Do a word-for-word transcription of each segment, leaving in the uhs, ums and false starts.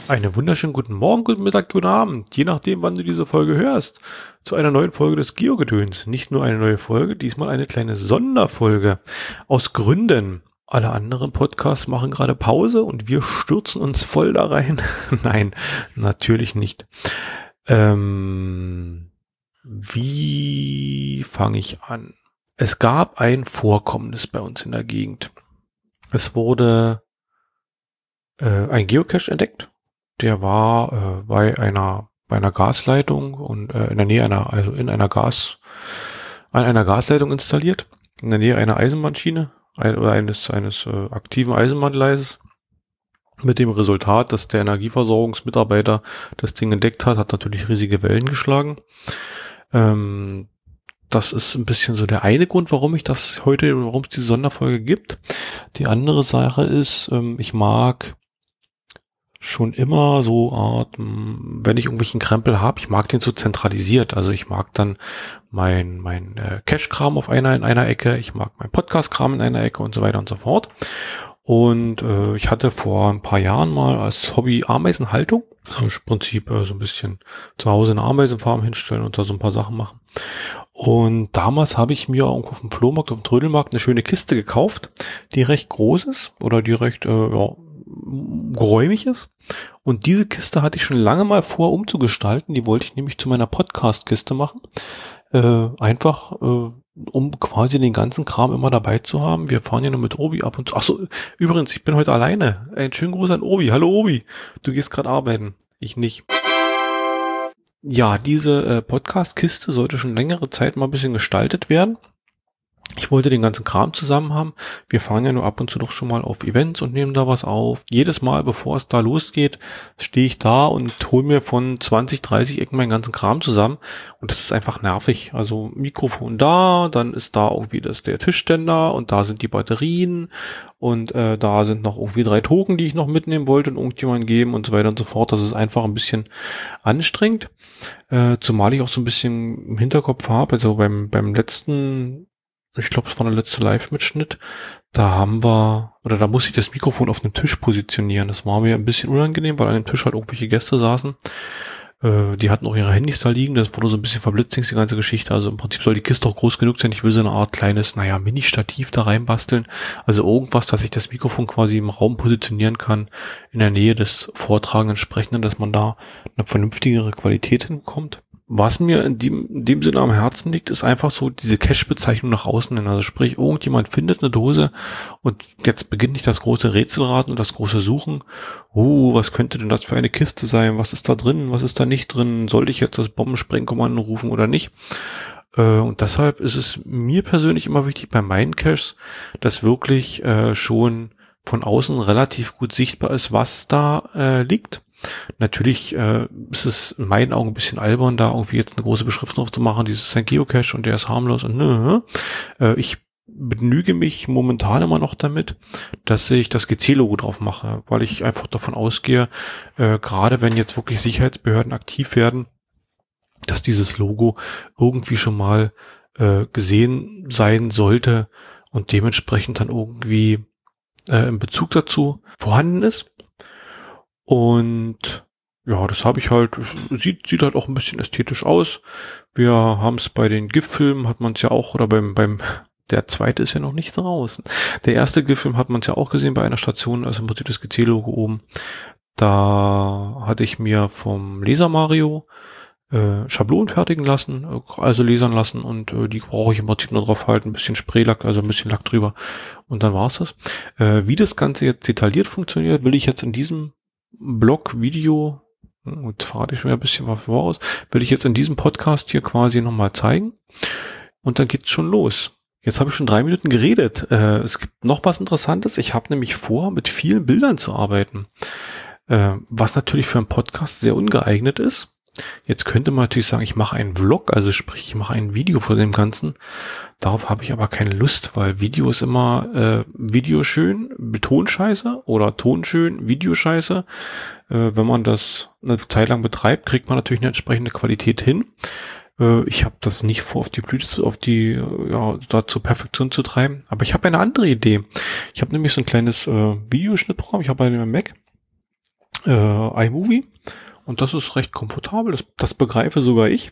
Einen wunderschönen guten Morgen, guten Mittag, guten Abend, je nachdem, wann du diese Folge hörst, zu einer neuen Folge des Geogedöns. Nicht nur eine neue Folge, diesmal eine kleine Sonderfolge. Aus Gründen. Alle anderen Podcasts machen gerade Pause und wir stürzen uns voll da rein. Nein, natürlich nicht. Ähm, wie fange ich an? Es gab ein Vorkommnis bei uns in der Gegend. Es wurde äh, ein Geocache entdeckt. Der war äh, bei einer bei einer Gasleitung und äh, in der Nähe einer also in einer Gas an einer Gasleitung installiert, in der Nähe einer Eisenbahnschiene ein, oder eines eines äh, aktiven Eisenbahngleises. Mit dem Resultat, dass der Energieversorgungsmitarbeiter das Ding entdeckt hat, hat natürlich riesige Wellen geschlagen. Ähm, das ist ein bisschen so der eine Grund, warum ich das heute, warum es diese Sonderfolge gibt. Die andere Sache ist, ähm, ich mag schon immer so Art, wenn ich irgendwelchen Krempel habe, ich mag den so zentralisiert. Also ich mag dann mein mein äh, Cache-Kram auf einer in einer Ecke, ich mag mein Podcast-Kram in einer Ecke und so weiter und so fort. Und äh, ich hatte vor ein paar Jahren mal als Hobby Ameisenhaltung, also im Prinzip äh, so ein bisschen zu Hause eine Ameisenfarm hinstellen und da so ein paar Sachen machen. Und damals habe ich mir irgendwo auf dem Flohmarkt, auf dem Trödelmarkt eine schöne Kiste gekauft, die recht groß ist oder die recht äh, ja, geräumig ist. Und diese Kiste hatte ich schon lange mal vor umzugestalten. Die wollte ich nämlich zu meiner Podcast-Kiste machen. Äh, einfach, äh, um quasi den ganzen Kram immer dabei zu haben. Wir fahren ja nur mit Obi ab und zu. Achso, übrigens, ich bin heute alleine. Ein schönen Gruß an Obi. Hallo Obi, du gehst gerade arbeiten. Ich nicht. Ja, diese äh, Podcast-Kiste sollte schon längere Zeit mal ein bisschen gestaltet werden. Ich wollte den ganzen Kram zusammen haben. Wir fahren ja nur ab und zu doch schon mal auf Events und nehmen da was auf. Jedes Mal, bevor es da losgeht, stehe ich da und hole mir von zwanzig, dreißig Ecken meinen ganzen Kram zusammen. Und das ist einfach nervig. Also Mikrofon da, dann ist da irgendwie das, der Tischständer und da sind die Batterien und äh, da sind noch irgendwie drei Token, die ich noch mitnehmen wollte und irgendjemand geben und so weiter und so fort. Das ist einfach ein bisschen anstrengend. Äh, zumal ich auch so ein bisschen im Hinterkopf habe, also beim, beim letzten ich glaube, es war der letzte Live-Mitschnitt, da haben wir, oder da musste ich das Mikrofon auf einem Tisch positionieren. Das war mir ein bisschen unangenehm, weil an dem Tisch halt irgendwelche Gäste saßen. Äh, die hatten auch ihre Handys da liegen, das wurde so ein bisschen verblitzt, die ganze Geschichte. Also im Prinzip soll die Kiste auch groß genug sein. Ich will so eine Art kleines, naja, Mini-Stativ da reinbasteln. Also irgendwas, dass ich das Mikrofon quasi im Raum positionieren kann, in der Nähe des vortragenden Sprechenden, dass man da eine vernünftigere Qualität hinbekommt. Was mir in dem, in dem Sinne am Herzen liegt, ist einfach so diese Cache-Bezeichnung nach außen hin. Also sprich, irgendjemand findet eine Dose und jetzt beginnt nicht das große Rätselraten und das große Suchen. Oh, was könnte denn das für eine Kiste sein? Was ist da drin? Was ist da nicht drin? Sollte ich jetzt das Bombensprengkommando rufen oder nicht? Äh, und deshalb ist es mir persönlich immer wichtig bei meinen Caches, dass wirklich äh, schon von außen relativ gut sichtbar ist, was da äh, liegt. Natürlich äh, ist es in meinen Augen ein bisschen albern, da irgendwie jetzt eine große Beschriftung drauf zu machen, dieses ist ein Geocache und der ist harmlos und nö. Äh, ich begnüge mich momentan immer noch damit, dass ich das G C-Logo drauf mache, weil ich einfach davon ausgehe, äh, gerade wenn jetzt wirklich Sicherheitsbehörden aktiv werden, dass dieses Logo irgendwie schon mal äh, gesehen sein sollte und dementsprechend dann irgendwie äh, in Bezug dazu vorhanden ist. Und ja, das habe ich halt, sieht, sieht halt auch ein bisschen ästhetisch aus. Wir haben es bei den GIF-Filmen, hat man es ja auch, oder beim, beim, der zweite ist ja noch nicht draußen. Der erste GIF-Film hat man es ja auch gesehen bei einer Station, also im Prinzip das G C-Logo oben. Da hatte ich mir vom Laser Mario äh, Schablonen fertigen lassen, also lasern lassen und äh, die brauche ich im Prinzip nur drauf halten, ein bisschen Spraylack, also ein bisschen Lack drüber und dann war's das. Äh, wie das Ganze jetzt detailliert funktioniert, will ich jetzt in diesem Blog, Video, und verrate ich schon ein bisschen was voraus, will ich jetzt in diesem Podcast hier quasi nochmal zeigen. Und dann geht's schon los. Jetzt habe ich schon drei Minuten geredet. Äh, es gibt noch was Interessantes. Ich habe nämlich vor, mit vielen Bildern zu arbeiten. Äh, was natürlich für einen Podcast sehr ungeeignet ist. Jetzt könnte man natürlich sagen, ich mache einen Vlog, also sprich, ich mache ein Video von dem Ganzen. Darauf habe ich aber keine Lust, weil Video ist immer äh, Video schön, Ton scheiße oder Ton schön, Video scheiße. Äh, wenn man das eine Zeit lang betreibt, kriegt man natürlich eine entsprechende Qualität hin. Äh, ich habe das nicht vor, auf die Blüte, auf die, ja, da zur Perfektion zu treiben. Aber ich habe eine andere Idee. Ich habe nämlich so ein kleines äh, Videoschnittprogramm, ich habe bei dem Mac. äh, iMovie. Und das ist recht komfortabel. Das, das begreife sogar ich.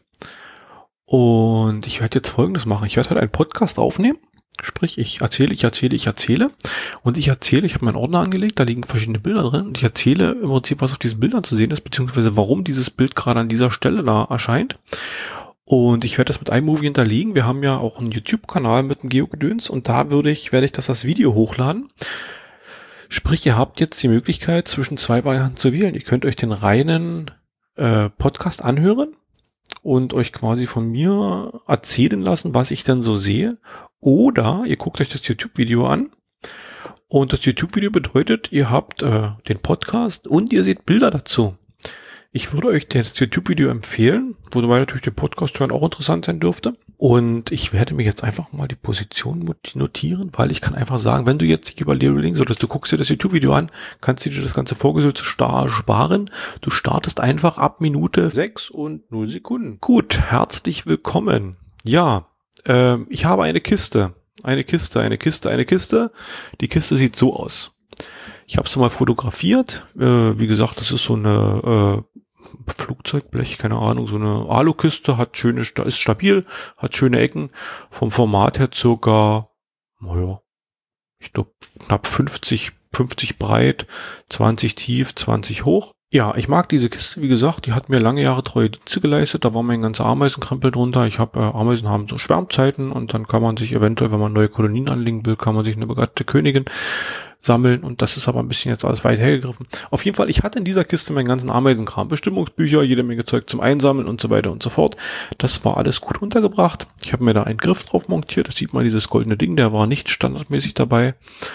Und ich werde jetzt Folgendes machen. Ich werde halt einen Podcast aufnehmen. Sprich, ich erzähle, ich erzähle, ich erzähle. Und ich erzähle, ich habe meinen Ordner angelegt, da liegen verschiedene Bilder drin. Und ich erzähle im Prinzip, was auf diesen Bildern zu sehen ist, beziehungsweise warum dieses Bild gerade an dieser Stelle da erscheint. Und ich werde das mit iMovie hinterlegen. Wir haben ja auch einen YouTube-Kanal mit dem Geogedöns. Und da würde ich, werde ich das als Video hochladen. Sprich, ihr habt jetzt die Möglichkeit, zwischen zwei Varianten zu wählen. Ihr könnt euch den reinen äh, Podcast anhören und euch quasi von mir erzählen lassen, was ich dann so sehe. Oder ihr guckt euch das YouTube-Video an. Und das YouTube-Video bedeutet, ihr habt äh, den Podcast und ihr seht Bilder dazu. Ich würde euch das YouTube-Video empfehlen, wobei natürlich der Podcast hören auch interessant sein dürfte. Und ich werde mir jetzt einfach mal die Position notieren, weil ich kann einfach sagen, wenn du jetzt dich überlegst, oder du guckst dir das YouTube-Video an, kannst du dir das ganze Vorgesülze sparen. Du startest einfach ab Minute sechs und null Sekunden. Gut, herzlich willkommen. Ja, äh, ich habe eine Kiste. Eine Kiste, eine Kiste, eine Kiste. Die Kiste sieht so aus. Ich habe es mal fotografiert. Äh, wie gesagt, das ist so eine äh, Flugzeugblech, keine Ahnung, so eine Alukiste, hat schöne, ist stabil, hat schöne Ecken. Vom Format her circa, naja, ich glaube knapp fünfzig, fünfzig breit, zwanzig tief, zwanzig hoch. Ja, ich mag diese Kiste, wie gesagt, die hat mir lange Jahre treue Dienste geleistet, da war mein ganzer Ameisenkrempel drunter. Ich habe, äh, Ameisen haben so Schwärmzeiten und dann kann man sich eventuell, wenn man neue Kolonien anlegen will, kann man sich eine begattete Königin sammeln und das ist aber ein bisschen jetzt alles weit hergegriffen. Auf jeden Fall, ich hatte in dieser Kiste meinen ganzen Ameisenkram, Bestimmungsbücher, jede Menge Zeug zum Einsammeln und so weiter und so fort. Das war alles gut untergebracht. Ich habe mir da einen Griff drauf montiert, das sieht man, dieses goldene Ding, der war nicht standardmäßig dabei.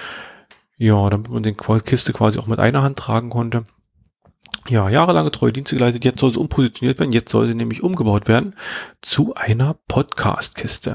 Ja, damit man den Kiste quasi auch mit einer Hand tragen konnte. Ja, jahrelange treue Dienste geleitet, jetzt soll sie umpositioniert werden, jetzt soll sie nämlich umgebaut werden zu einer Podcast-Kiste.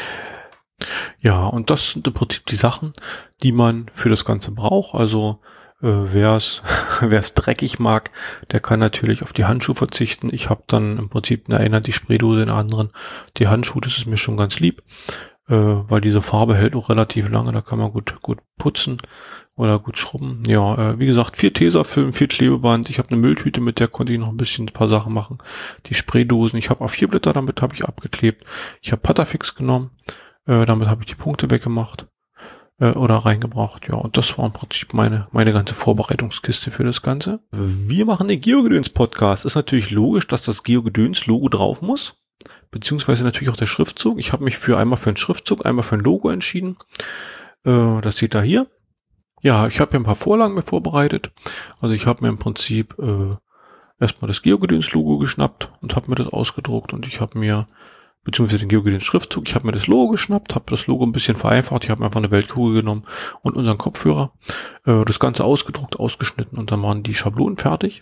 Ja, und das sind im Prinzip die Sachen, die man für das Ganze braucht. Also äh, wer es wer es dreckig mag, der kann natürlich auf die Handschuhe verzichten. Ich habe dann im Prinzip in einer die Spraydose, in der anderen die Handschuhe. Das ist mir schon ganz lieb, äh, weil diese Farbe hält auch relativ lange. Da kann man gut gut putzen oder gut schrubben. Ja, äh, wie gesagt, vier Tesafilm, vier Klebeband. Ich habe eine Mülltüte, mit der konnte ich noch ein bisschen ein paar Sachen machen. Die Spraydosen, ich habe A vier Blätter, damit habe ich abgeklebt. Ich habe Patafix genommen. Äh, damit habe ich die Punkte weggemacht äh, oder reingebracht. Ja, und das war im Prinzip meine meine ganze Vorbereitungskiste für das Ganze. Wir machen den Geogedöns-Podcast. Ist natürlich logisch, dass das Geogedöns-Logo drauf muss, beziehungsweise natürlich auch der Schriftzug. Ich habe mich für einmal für einen Schriftzug, einmal für ein Logo entschieden. Äh, das seht ihr hier. Ja, ich habe hier ein paar Vorlagen mir vorbereitet. Also ich habe mir im Prinzip äh, erstmal das Geogedöns-Logo geschnappt und habe mir das ausgedruckt und ich habe mir beziehungsweise den Geogedöns-Schriftzug. Ich habe mir das Logo geschnappt, habe das Logo ein bisschen vereinfacht. Ich habe mir einfach eine Weltkugel genommen und unseren Kopfhörer. Äh, das Ganze ausgedruckt, ausgeschnitten und dann waren die Schablonen fertig.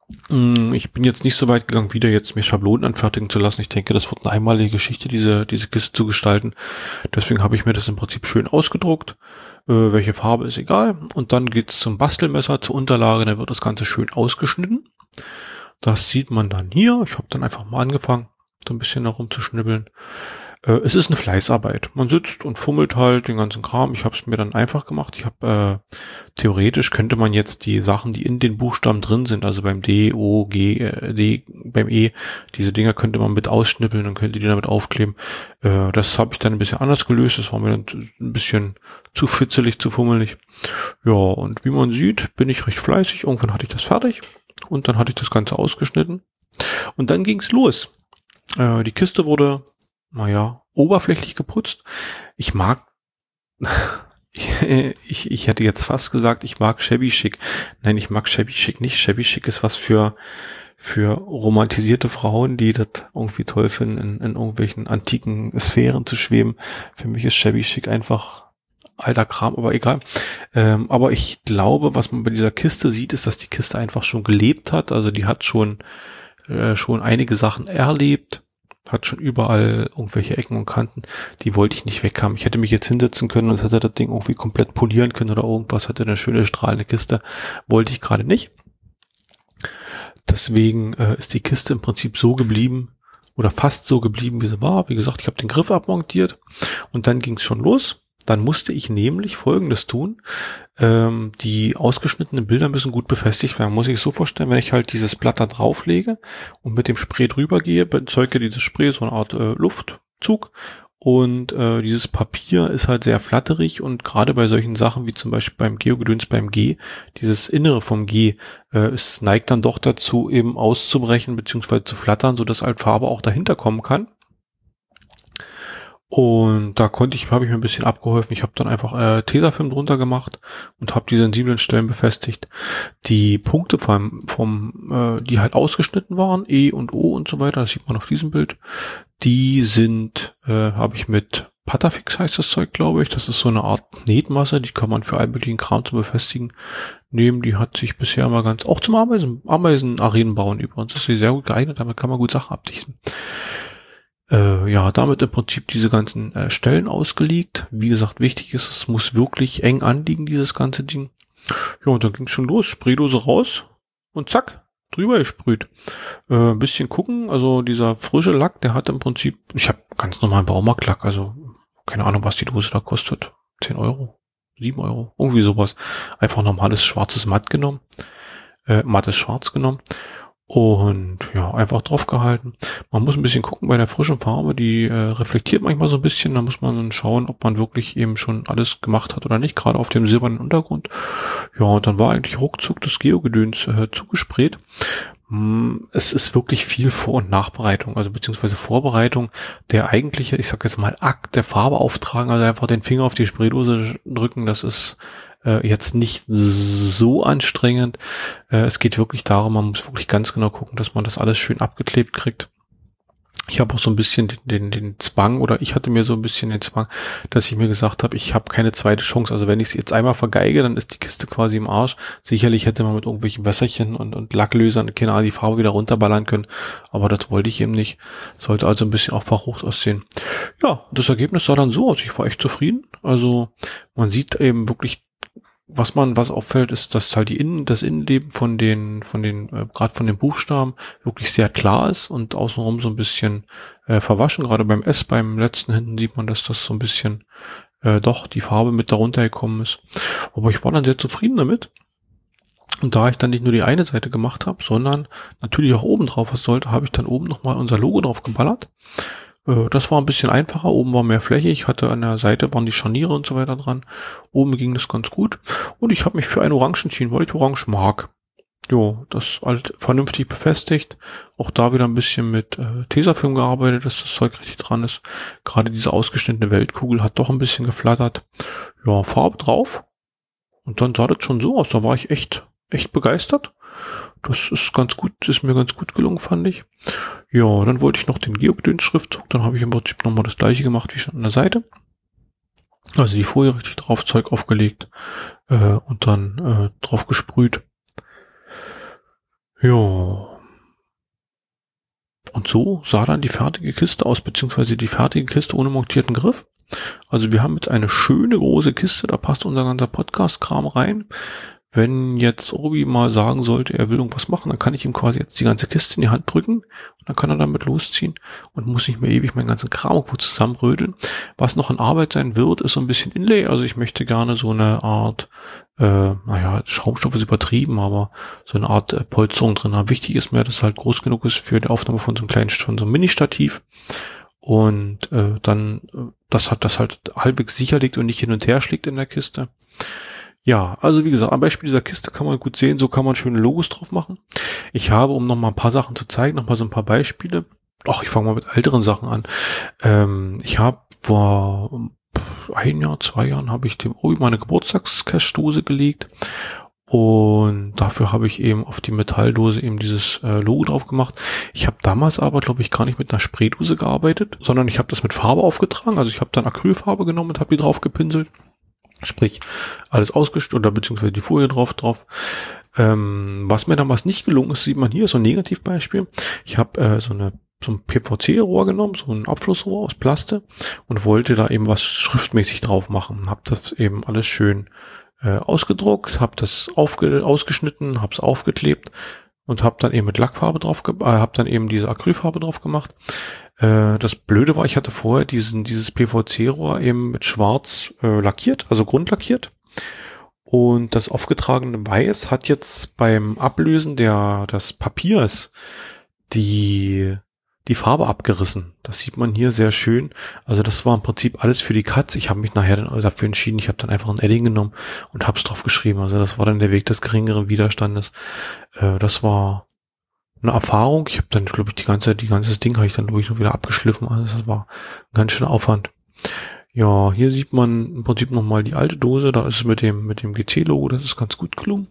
Mm, ich bin jetzt nicht so weit gegangen, wieder jetzt mir Schablonen anfertigen zu lassen. Ich denke, das wird eine einmalige Geschichte, diese diese Kiste zu gestalten. Deswegen habe ich mir das im Prinzip schön ausgedruckt. Äh, welche Farbe ist egal. Und dann geht's zum Bastelmesser, zur Unterlage. Dann wird das Ganze schön ausgeschnitten. Das sieht man dann hier. Ich habe dann einfach mal angefangen, so ein bisschen herumzuschnibbeln. Äh, es ist eine Fleißarbeit. Man sitzt und fummelt halt den ganzen Kram. Ich habe es mir dann einfach gemacht. Ich habe äh, theoretisch könnte man jetzt die Sachen, die in den Buchstaben drin sind, also beim D, O, G, äh, D, beim E, diese Dinger könnte man mit ausschnippeln und könnte die damit aufkleben. Äh, das habe ich dann ein bisschen anders gelöst. Das war mir dann ein bisschen zu fitzelig, zu fummelig. Ja, und wie man sieht, bin ich recht fleißig. Irgendwann hatte ich das fertig und dann hatte ich das Ganze ausgeschnitten. Und dann ging's los. Äh, die Kiste wurde, naja, oberflächlich geputzt. Ich mag, ich, ich hätte jetzt fast gesagt, ich mag Shabby Chic. Nein, ich mag Shabby Chic nicht. Shabby Chic ist was für, für romantisierte Frauen, die das irgendwie toll finden, in, in irgendwelchen antiken Sphären zu schweben. Für mich ist Shabby Chic einfach alter Kram, aber egal. Ähm, aber ich glaube, was man bei dieser Kiste sieht, ist, dass die Kiste einfach schon gelebt hat. Also die hat schon Äh, schon einige Sachen erlebt, hat schon überall irgendwelche Ecken und Kanten, die wollte ich nicht weghaben. Ich hätte mich jetzt hinsetzen können und hätte das Ding irgendwie komplett polieren können oder irgendwas, hatte eine schöne strahlende Kiste, wollte ich gerade nicht. Deswegen äh, ist die Kiste im Prinzip so geblieben oder fast so geblieben, wie sie war. Wie gesagt, ich habe den Griff abmontiert und dann ging es schon los. Dann musste ich nämlich Folgendes tun. Ähm, die ausgeschnittenen Bilder müssen gut befestigt werden. Muss ich so vorstellen, wenn ich halt dieses Blatt da drauflege und mit dem Spray drüber gehe, erzeugt ja dieses Spray so eine Art äh, Luftzug. Und äh, dieses Papier ist halt sehr flatterig und gerade bei solchen Sachen wie zum Beispiel beim Geogedöns beim G, dieses Innere vom G, äh, es neigt dann doch dazu, eben auszubrechen bzw. zu flattern, sodass halt Farbe auch dahinter kommen kann. Und da konnte ich, habe ich mir ein bisschen abgeholfen. Ich habe dann einfach äh, Tesafilm drunter gemacht und habe die sensiblen Stellen befestigt. Die Punkte vom, vom äh, die halt ausgeschnitten waren, E und O und so weiter, das sieht man auf diesem Bild, die sind, äh, habe ich mit Patafix heißt das Zeug, glaube ich. Das ist so eine Art Knetmasse, die kann man für all möglichen Kram zu befestigen nehmen. Die hat sich bisher mal ganz, auch zum Ameisen, Ameisenarenen bauen übrigens, ist sie sehr gut geeignet, damit kann man gut Sachen abdichten. Äh, ja, damit im Prinzip diese ganzen äh, Stellen ausgelegt. Wie gesagt, wichtig ist, es muss wirklich eng anliegen, dieses ganze Ding. Ja, und dann ging es schon los. Spraydose raus und zack, drüber gesprüht. Äh, ein bisschen gucken, also dieser frische Lack, der hat im Prinzip, ich habe ganz normalen Baumarktlack, also keine Ahnung, was die Dose da kostet. zehn Euro, sieben Euro, irgendwie sowas. Einfach normales schwarzes Matt genommen, äh, mattes Schwarz genommen. Und ja, einfach drauf gehalten. Man muss ein bisschen gucken bei der frischen Farbe, die äh, reflektiert manchmal so ein bisschen. Da muss man dann schauen, ob man wirklich eben schon alles gemacht hat oder nicht, gerade auf dem silbernen Untergrund. Ja, und dann war eigentlich ruckzuck das Geogedöns äh, zugesprayt. Hm, es ist wirklich viel Vor- und Nachbereitung, also beziehungsweise Vorbereitung. Der eigentliche, ich sag jetzt mal, Akt der Farbe auftragen, also einfach den Finger auf die Spraydose drücken, das ist jetzt nicht so anstrengend. Es geht wirklich darum, man muss wirklich ganz genau gucken, dass man das alles schön abgeklebt kriegt. Ich habe auch so ein bisschen den, den, den Zwang, oder ich hatte mir so ein bisschen den Zwang, dass ich mir gesagt habe, ich habe keine zweite Chance. Also wenn ich es jetzt einmal vergeige, dann ist die Kiste quasi im Arsch. Sicherlich hätte man mit irgendwelchen Wässerchen und, und Lacklösern, keine Ahnung, die Farbe wieder runterballern können. Aber das wollte ich eben nicht. Sollte also ein bisschen auch verrucht aussehen. Ja, das Ergebnis sah dann so aus. Ich war echt zufrieden. Also man sieht eben wirklich, was man, was auffällt, ist, dass halt die Innen, das Innenleben von den, von den, äh, gerade von den Buchstaben wirklich sehr klar ist und außenrum so ein bisschen äh, verwaschen. Gerade beim S, beim letzten hinten sieht man, dass das so ein bisschen äh, doch die Farbe mit darunter gekommen ist. Aber ich war dann sehr zufrieden damit. Und da ich dann nicht nur die eine Seite gemacht habe, sondern natürlich auch oben drauf was sollte, habe ich dann oben nochmal unser Logo drauf geballert. Das war ein bisschen einfacher, oben war mehr Fläche, ich hatte an der Seite, waren die Scharniere und so weiter dran, oben ging das ganz gut und ich habe mich für ein Orange entschieden, weil ich Orange mag. Jo, das halt vernünftig befestigt, auch da wieder ein bisschen mit äh, Tesafilm gearbeitet, dass das Zeug richtig dran ist. Gerade diese ausgeschnittene Weltkugel hat doch ein bisschen geflattert. Ja, Farbe drauf und dann sah das schon so aus, da war ich echt, echt begeistert. Das ist ganz gut, ist mir ganz gut gelungen, fand ich. Ja, dann wollte ich noch den Geogedöns-Schriftzug, dann habe ich im Prinzip nochmal das gleiche gemacht wie schon an der Seite. Also die Folie richtig drauf, Zeug aufgelegt äh, und dann äh, drauf gesprüht. Ja. Und so sah dann die fertige Kiste aus, beziehungsweise die fertige Kiste ohne montierten Griff. Also wir haben jetzt eine schöne große Kiste, da passt unser ganzer Podcast-Kram rein. Wenn jetzt Obi mal sagen sollte, er will irgendwas machen, dann kann ich ihm quasi jetzt die ganze Kiste in die Hand drücken und dann kann er damit losziehen und muss nicht mehr ewig meinen ganzen Kram irgendwo zusammenrödeln. Was noch in Arbeit sein wird, ist so ein bisschen Inlay. Also ich möchte gerne so eine Art, äh, naja, Schaumstoff ist übertrieben, aber so eine Art äh, Polsterung drin haben. Wichtig ist mir, dass es halt groß genug ist für die Aufnahme von so einem kleinen, von so einem Mini-Stativ. Und äh, dann, äh, das hat das halt halbwegs sicher liegt und nicht hin und her schlägt in der Kiste. Ja, also wie gesagt, am Beispiel dieser Kiste kann man gut sehen, so kann man schöne Logos drauf machen. Ich habe, um noch mal ein paar Sachen zu zeigen, noch mal so ein paar Beispiele. Ach, ich fange mal mit älteren Sachen an. Ähm, ich habe vor ein Jahr, zwei Jahren habe ich dem Obi meine Geburtstagscashdose gelegt. Und dafür habe ich eben auf die Metalldose eben dieses äh, Logo drauf gemacht. Ich habe damals aber, glaube ich, gar nicht mit einer Spraydose gearbeitet, sondern ich habe das mit Farbe aufgetragen. Also ich habe dann Acrylfarbe genommen und habe die drauf gepinselt. Sprich, alles ausgeschnitten oder beziehungsweise die Folie drauf drauf. Ähm, was mir damals nicht gelungen ist, sieht man hier, so ein Negativbeispiel. Ich habe äh, so eine so ein P V C-Rohr genommen, so ein Abflussrohr aus Plaste und wollte da eben was schriftmäßig drauf machen. Habe das eben alles schön äh, ausgedruckt, habe das aufge ausgeschnitten, habe es aufgeklebt und habe dann eben mit Lackfarbe drauf, äh, habe dann eben diese Acrylfarbe drauf gemacht. Äh, das Blöde war, ich hatte vorher diesen, dieses P V C-Rohr eben mit schwarz äh, lackiert, also grundlackiert. Und das aufgetragene Weiß hat jetzt beim Ablösen der, des Papiers die, die Farbe abgerissen. Das sieht man hier sehr schön. Also das war im Prinzip alles für die Katz. Ich habe mich nachher dann dafür entschieden, ich habe dann einfach ein Edding genommen und habe es drauf geschrieben. Also das war dann der Weg des geringeren Widerstandes. Äh, das war eine Erfahrung. Ich habe dann, glaube ich, die ganze, die ganze Ding habe ich dann durch noch wieder abgeschliffen. Also das war ein ganz schöner Aufwand. Ja, hier sieht man im Prinzip nochmal die alte Dose. Da ist es mit dem, mit dem G T-Logo. Das ist ganz gut gelungen.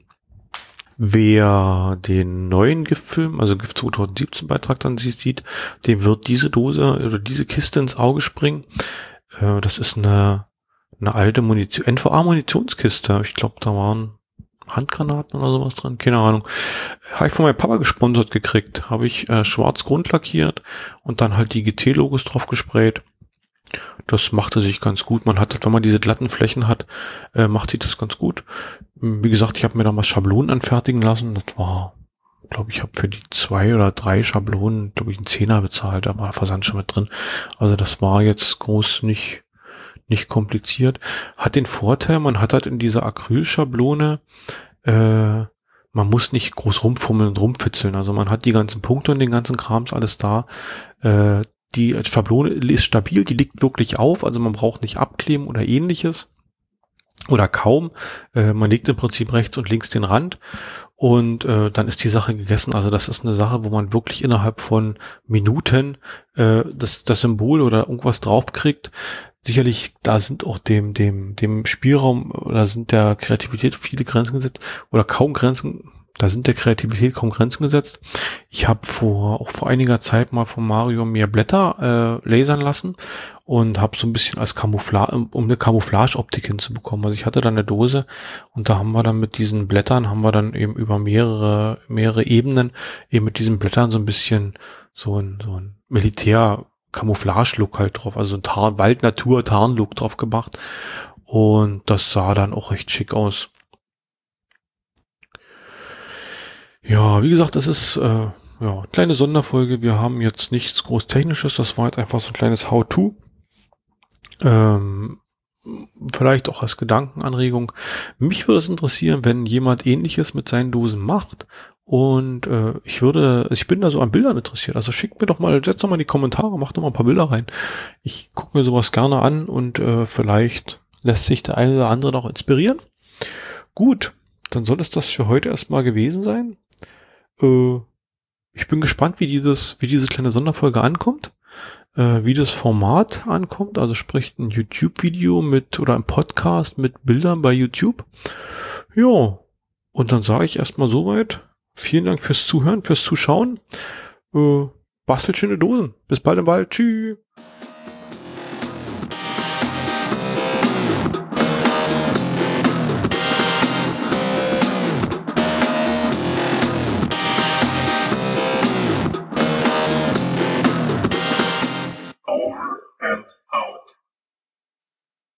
Wer den neuen GIF-Film, also GIF zwanzig siebzehn Beitrag dann sieht, dem wird diese Dose oder diese Kiste ins Auge springen. Äh, das ist eine, eine alte Munition, N V A-Munitionskiste. Ich glaube, da waren Handgranaten oder sowas drin. Keine Ahnung. Habe ich von meinem Papa gesponsert gekriegt. Habe ich äh, schwarz grundlackiert und dann halt die G T-Logos drauf gesprayt. Das machte sich ganz gut. Man hat, wenn man diese glatten Flächen hat, äh, macht sich das ganz gut. Wie gesagt, ich habe mir damals Schablonen anfertigen lassen. Das war, glaube ich, habe für die zwei oder drei Schablonen, glaube ich, einen Zehner bezahlt. Da war der Versand schon mit drin. Also das war jetzt groß nicht, nicht kompliziert. Hat den Vorteil, man hat halt in dieser Acrylschablone, äh, man muss nicht groß rumfummeln und rumfitzeln. Also man hat die ganzen Punkte und den ganzen Krams alles da. Äh, Die Schablone ist stabil, die liegt wirklich auf, also man braucht nicht abkleben oder ähnliches oder kaum. Äh, man legt im Prinzip rechts und links den Rand und äh, dann ist die Sache gegessen. Also das ist eine Sache, wo man wirklich innerhalb von Minuten äh, das, das Symbol oder irgendwas draufkriegt. Sicherlich, da sind auch dem, dem, dem Spielraum oder sind der Kreativität viele Grenzen gesetzt oder kaum Grenzen. Da sind der Kreativität kaum Grenzen gesetzt. Ich habe vor auch vor einiger Zeit mal von Mario mir Blätter äh, lasern lassen und habe so ein bisschen als Camouflage, um eine Camouflage-Optik hinzubekommen. Also ich hatte da eine Dose und da haben wir dann mit diesen Blättern, haben wir dann eben über mehrere mehrere Ebenen eben mit diesen Blättern so ein bisschen so ein, so ein Militär-Camouflage-Look halt drauf, also ein Tarn, Wald-Natur-Tarn-Look drauf gemacht und das sah dann auch recht schick aus. Ja, wie gesagt, das ist äh, ja kleine Sonderfolge. Wir haben jetzt nichts groß Technisches. Das war jetzt einfach so ein kleines How-to. Ähm, vielleicht auch als Gedankenanregung. Mich würde es interessieren, wenn jemand Ähnliches mit seinen Dosen macht. Und äh, ich würde, ich bin da so an Bildern interessiert. Also schickt mir doch mal, setzt doch mal in die Kommentare, macht doch mal ein paar Bilder rein. Ich gucke mir sowas gerne an und äh, vielleicht lässt sich der eine oder andere noch inspirieren. Gut, dann soll es das für heute erstmal gewesen sein. Ich bin gespannt, wie dieses, wie diese kleine Sonderfolge ankommt, äh, wie das Format ankommt, also sprich ein YouTube-Video mit oder ein Podcast mit Bildern bei YouTube. Ja, und dann sage ich erstmal soweit. Vielen Dank fürs Zuhören, fürs Zuschauen. Äh, bastelt schöne Dosen. Bis bald im Wald. Tschüss.